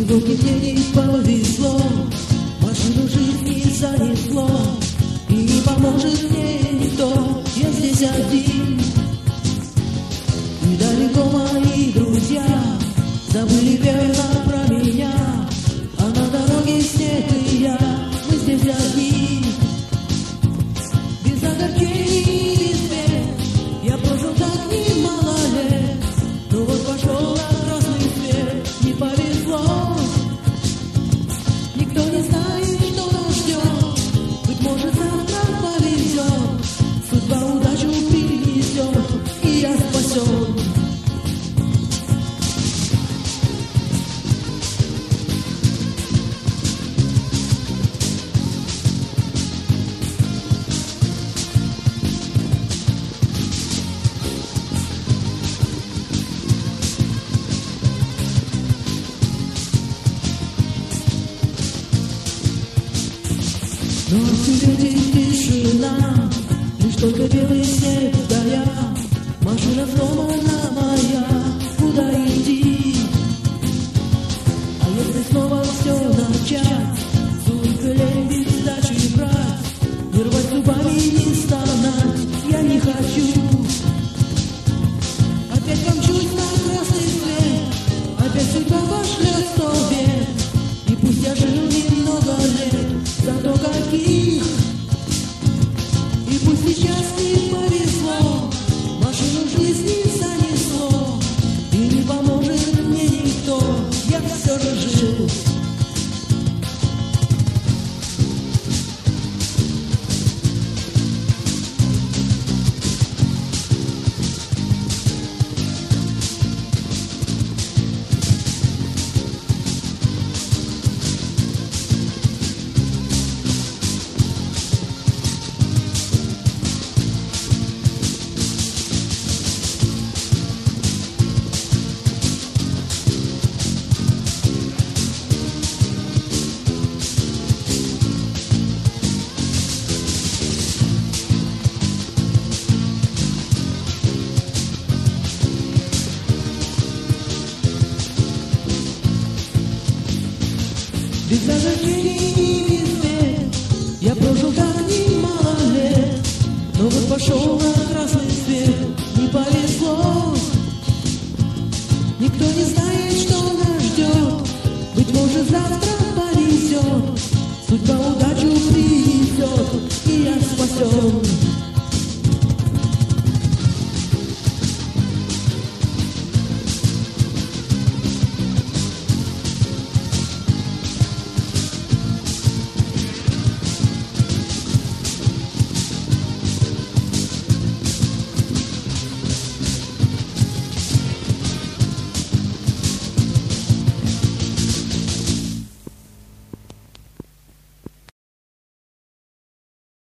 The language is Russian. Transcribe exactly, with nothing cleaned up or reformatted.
Сегодня мне не повезло, машину жизни занесло, и не поможет мне никто, я здесь один. И далеко мои друзья забыли верно про меня, а на дороге снег и я, мы здесь одни. Без огорчений, без бед, я прожил так немало лет, но вот пошел на красный свет, не повезло. Никто не знает, что нас ждет, быть может завтра повезет, судьба удачу принесет, и я спасен. Но впереди тишина, лишь только белый снег вдая, машина сломана моя, куда идти? А если снова все начать, сколько лень без сдачи брать, не рвать зубами, не стонать, я не хочу. Опять помчусь на красный свет, опять судьба пошлет сто бед, и пусть я жил немного лет, зато каких. И пусть сейчас не повезло, машину жизни занесло, и не поможет мне никто, я все же жил. Без огорчений и без бед я прожил так немало лет, но вот пошел на красный свет, не повезло. Никто не знает, что нас ждет, быть может завтра повезет, судьба удачи.